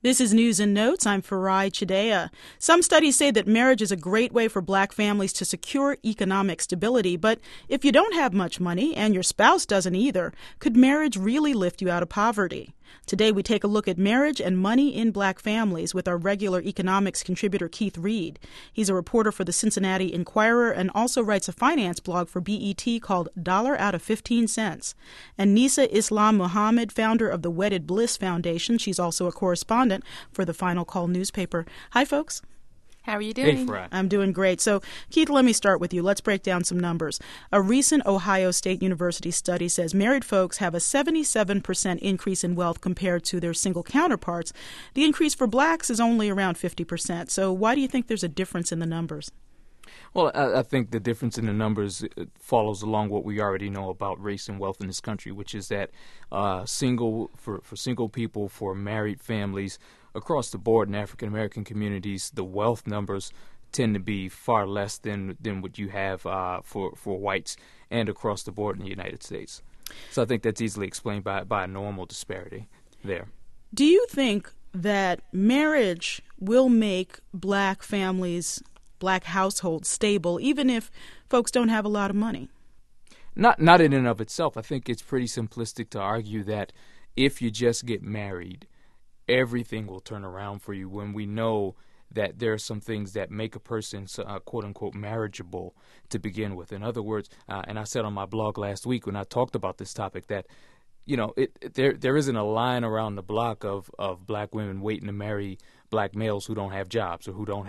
This is News and Notes. I'm Farai Chidea. Some studies say that marriage is a great way for black families to secure economic stability, but if you don't have much money and your spouse doesn't either, could marriage really lift you out of poverty? Today we take a look at marriage and money in black families with our regular economics contributor Keith Reed. He's a reporter for the Cincinnati Enquirer and also writes a finance blog for BET called Dollar Out of 15 Cents. And Nisa Islam Muhammad, founder of the Wedded Bliss Foundation. She's also a correspondent for the Final Call newspaper. Hi, folks. How are you doing? Hey, Fred. I'm doing great. So, Keith, let me start with you. Let's break down some numbers. A recent Ohio State University study says married folks have a 77% increase in wealth compared to their single counterparts. The increase for blacks is only around 50%. So why do you think there's a difference in the numbers? Well, I think the difference in the numbers follows along what we already know about race and wealth in this country, which is that for single people, for married families, across the board in African American communities, the wealth numbers tend to be far less than what you have for whites and across the board in the United States. So I think that's easily explained by a normal disparity there. Do you think that marriage will make black families, black households stable, even if folks don't have a lot of money? Not in and of itself. I think it's pretty simplistic to argue that if you just get married, everything will turn around for you, when we know that there are some things that make a person quote-unquote marriageable to begin with. In other words, and I said on my blog last week when I talked about this topic that, you know, there isn't a line around the block of black women waiting to marry black males who don't have jobs or who don't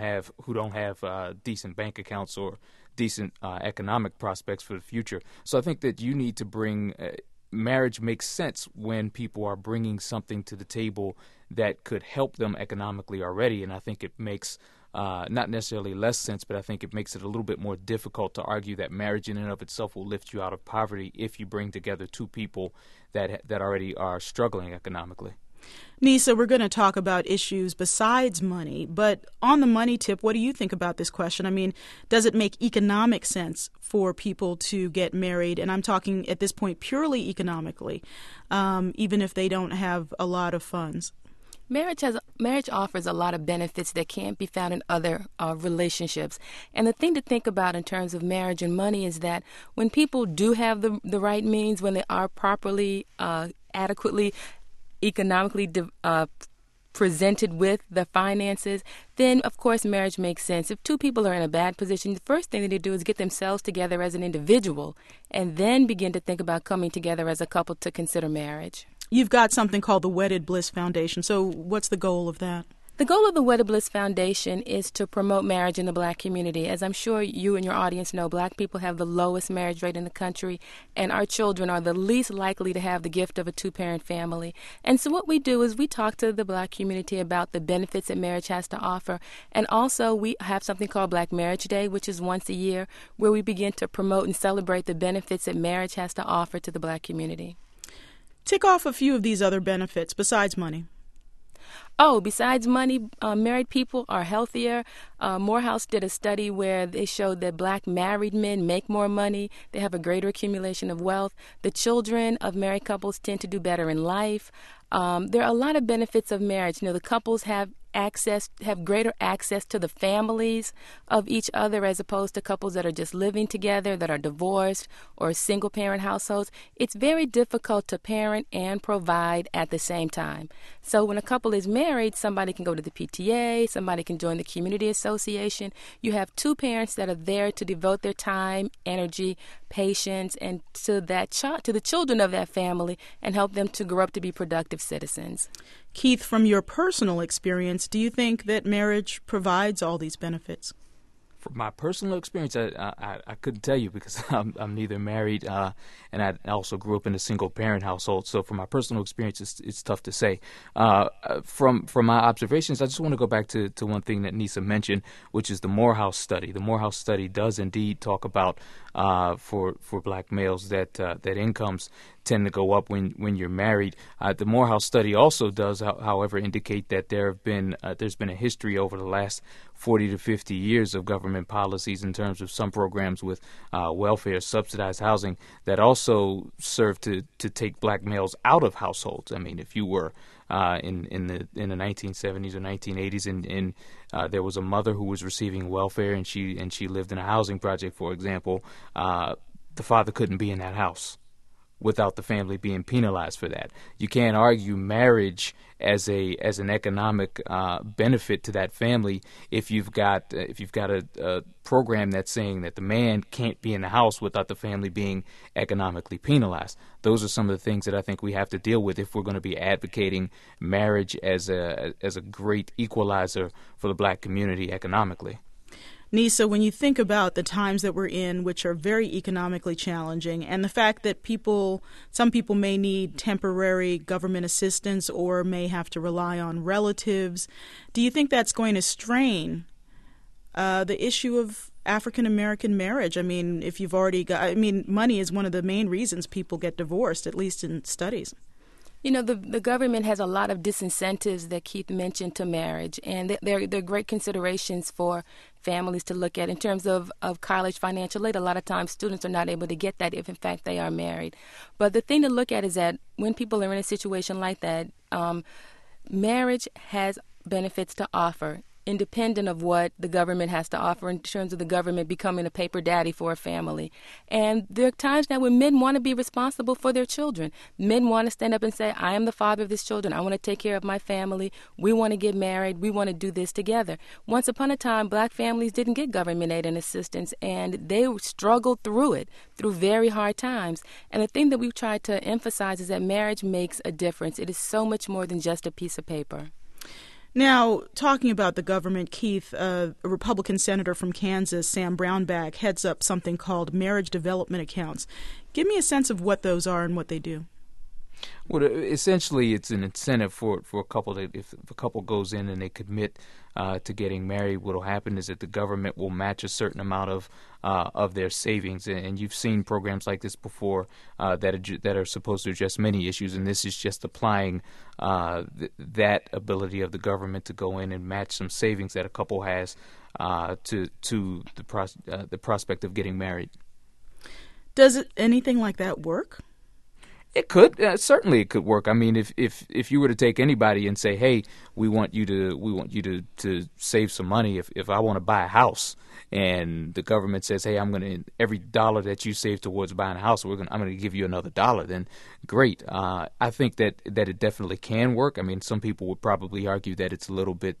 have decent bank accounts or decent economic prospects for the future. So I think that you need to bring marriage makes sense when people are bringing something to the table that could help them economically already, and I think it makes not necessarily less sense, but I think it makes it a little bit more difficult to argue that marriage in and of itself will lift you out of poverty if you bring together two people that already are struggling economically. Nisa, we're going to talk about issues besides money, but on the money tip, what do you think about this question? I mean, does it make economic sense for people to get married? And I'm talking at this point purely economically, even if they don't have a lot of funds. Marriage offers a lot of benefits that can't be found in other relationships. And the thing to think about in terms of marriage and money is that when people do have the right means, when they are properly, adequately, economically presented with the finances, then of course marriage makes sense. If two people are in a bad position, the first thing they need to do is get themselves together as an individual and then begin to think about coming together as a couple to consider marriage. You've got something called the Wedded Bliss Foundation. So what's the goal of that? The goal of the Wedded Bliss Foundation is to promote marriage in the black community. As I'm sure you and your audience know, black people have the lowest marriage rate in the country, and our children are the least likely to have the gift of a two-parent family. And so what we do is we talk to the black community about the benefits that marriage has to offer. And also we have something called Black Marriage Day, which is once a year, where we begin to promote and celebrate the benefits that marriage has to offer to the black community. Tick off a few of these other benefits besides money. Oh, besides money, married people are healthier. Morehouse did a study where they showed that black married men make more money. They have a greater accumulation of wealth. The children of married couples tend to do better in life. There are a lot of benefits of marriage. You know, the couples have greater access to the families of each other as opposed to couples that are just living together, that are divorced, or single parent households. It's very difficult to parent and provide at the same time. So when a couple is married, somebody can go to the PTA, somebody can join the community association. You have two parents that are there to devote their time, energy, patience, and to the children of that family and help them to grow up to be productive citizens. Keith, from your personal experience, do you think that marriage provides all these benefits? From my personal experience, I couldn't tell you because I'm neither married and I also grew up in a single-parent household. So from my personal experience, it's tough to say. From my observations, I just want to go back to one thing that Nisa mentioned, which is the Morehouse study. The Morehouse study does indeed talk about for black males that incomes tend to go up when you're married. The Morehouse study also does, however, indicate that there's been a history over the last 40 to 50 years of government policies in terms of some programs with welfare, subsidized housing that also serve to take black males out of households. I mean, if you were in the 1970s or 1980s, and there was a mother who was receiving welfare, and she lived in a housing project, for example. The father couldn't be in that house without the family being penalized for that. You can't argue marriage as an economic benefit to that family if you've got a program that's saying that the man can't be in the house without the family being economically penalized. Those are some of the things that I think we have to deal with if we're going to be advocating marriage as a great equalizer for the black community economically. Nisa, when you think about the times that we're in, which are very economically challenging, and the fact that some people may need temporary government assistance or may have to rely on relatives, do you think that's going to strain the issue of African American marriage? I mean, if you've already got, money is one of the main reasons people get divorced, at least in studies. You know, the government has a lot of disincentives that Keith mentioned to marriage, and they're great considerations for families to look at in terms of college financial aid. A lot of times students are not able to get that if, in fact, they are married. But the thing to look at is that when people are in a situation like that, marriage has benefits to offer, independent of what the government has to offer in terms of the government becoming a paper daddy for a family. And there are times now when men want to be responsible for their children. Men want to stand up and say, I am the father of this children. I want to take care of my family. We want to get married. We want to do this together. Once upon a time, black families didn't get government aid and assistance, and they struggled through it, through very hard times. And the thing that we've tried to emphasize is that marriage makes a difference. It is so much more than just a piece of paper. Now, talking about the government, Keith, a Republican senator from Kansas, Sam Brownback, heads up something called marriage development accounts. Give me a sense of what those are and what they do. Well, essentially, it's an incentive for a couple that if a couple goes in and they commit to getting married, what will happen is that the government will match a certain amount of their savings. And you've seen programs like this before that are supposed to address many issues, and this is just applying that ability of the government to go in and match some savings that a couple has to the prospect of getting married. Does anything like that work? It could certainly it could work. I mean, if you were to take anybody and say, "Hey, we want you to save some money. If I want to buy a house, and the government says, "Hey, every dollar that you save towards buying a house, I'm gonna give you another dollar," then great. I think that it definitely can work. I mean, some people would probably argue that it's a little bit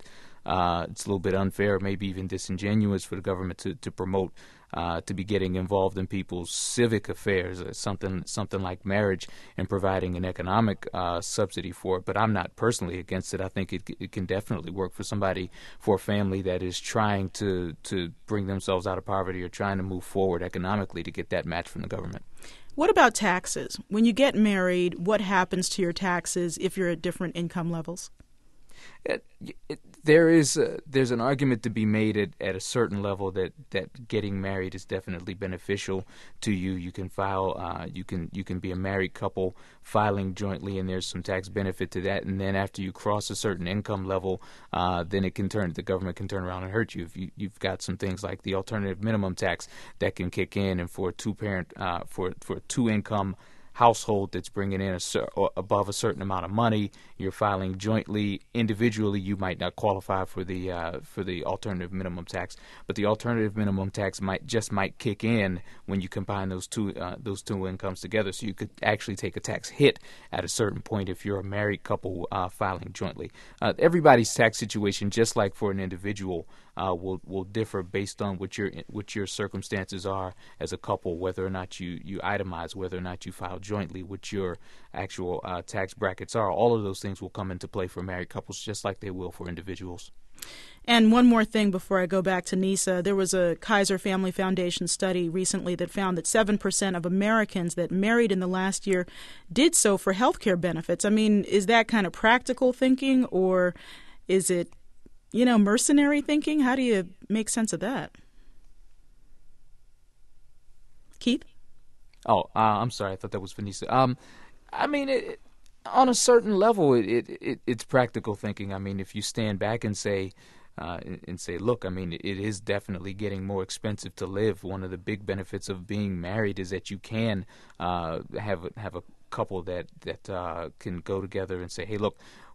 unfair, maybe even disingenuous for the government to promote. To be getting involved in people's civic affairs, something like marriage, and providing an economic subsidy for it. But I'm not personally against it. I think it can definitely work for a family that is trying to bring themselves out of poverty or trying to move forward economically to get that match from the government. What about taxes? When you get married, what happens to your taxes if you're at different income levels? There's an argument to be made at a certain level that getting married is definitely beneficial to you. You can file, you can be a married couple filing jointly, and there's some tax benefit to that. And then after you cross a certain income level, then the government can turn around and hurt you. If you've got some things like the alternative minimum tax that can kick in, and for a two-parent, for a two-income household that's bringing in above a certain amount of money, you're filing jointly. Individually, you might not qualify for the alternative minimum tax, but the alternative minimum tax might kick in when you combine those two incomes together. So you could actually take a tax hit at a certain point if you're a married couple filing jointly. Everybody's tax situation, just like for an individual, will differ based on what your circumstances are as a couple, whether or not you itemize, whether or not you file jointly, what your actual tax brackets are. All of those things will come into play for married couples, just like they will for individuals. And one more thing before I go back to Nisa. There was a Kaiser Family Foundation study recently that found that 7% of Americans that married in the last year did so for health care benefits. I mean, is that kind of practical thinking, or is it, mercenary thinking? How do you make sense of that? Keith? Oh, I'm sorry. I thought that was Vanessa. I mean, on a certain level, it's practical thinking. I mean, if you stand back and say, look, I mean, it is definitely getting more expensive to live. One of the big benefits of being married is that you can have a couple that can go together and say, hey, look,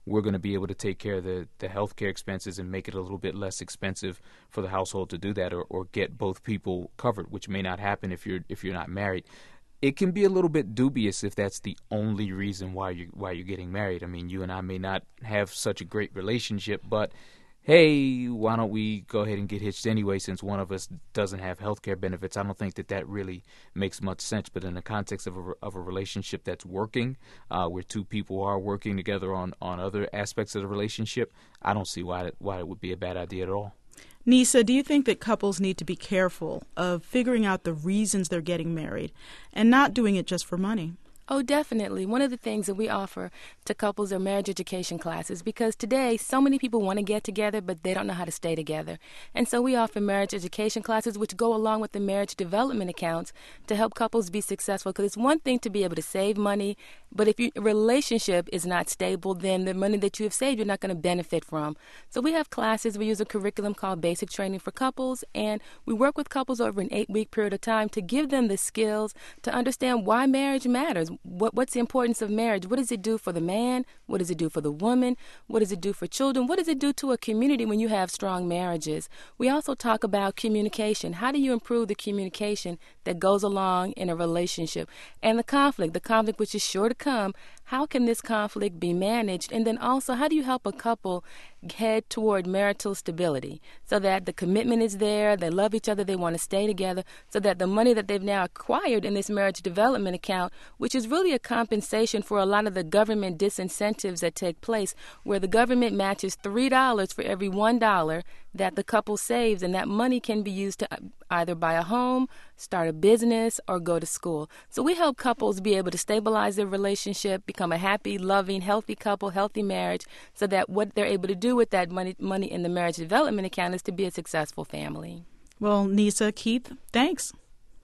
we're going to be able to take care of the healthcare expenses and make it a little bit less expensive for the household to do that, or get both people covered, which may not happen if you're not married. It can be a little bit dubious if that's the only reason why you're getting married. I mean, you and I may not have such a great relationship, but hey, why don't we go ahead and get hitched anyway since one of us doesn't have health care benefits? I don't think that really makes much sense. But in the context of a relationship that's working, where two people are working together on other aspects of the relationship, I don't see why it would be a bad idea at all. Nisa, do you think that couples need to be careful of figuring out the reasons they're getting married and not doing it just for money? Oh, definitely. One of the things that we offer to couples are marriage education classes, because today so many people want to get together, but they don't know how to stay together. And so we offer marriage education classes, which go along with the marriage development accounts to help couples be successful. Because it's one thing to be able to save money, but if your relationship is not stable, then the money that you have saved, you're not going to benefit from. So we have classes. We use a curriculum called Basic Training for Couples, and we work with couples over an 8-week period of time to give them the skills to understand why marriage matters. What's the importance of marriage? What does it do for the man? What does it do for the woman? What does it do for children? What does it do to a community when you have strong marriages? We also talk about communication. How do you improve the communication that goes along in a relationship? And the conflict which is sure to come. How can this conflict be managed? And then also, how do you help a couple head toward marital stability so that the commitment is there, they love each other, they want to stay together, so that the money that they've now acquired in this marriage development account, which is really a compensation for a lot of the government disincentives that take place, where the government matches $3 for every $1 that the couple saves, and that money can be used to either buy a home, start a business, or go to school. So we help couples be able to stabilize their relationship, become a happy, loving, healthy couple, healthy marriage, so that what they're able to do with that money in the marriage development account is to be a successful family. Well, Nisa, Keith, thanks.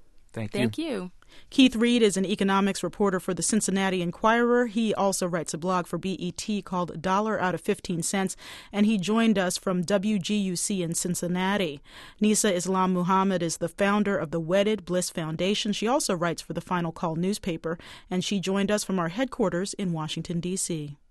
Thank you. Keith Reed is an economics reporter for the Cincinnati Enquirer. He also writes a blog for BET called $1 Out of 15 Cents, and he joined us from WGUC in Cincinnati. Nisa Islam Muhammad is the founder of the Wedded Bliss Foundation. She also writes for the Final Call newspaper, and she joined us from our headquarters in Washington, D.C.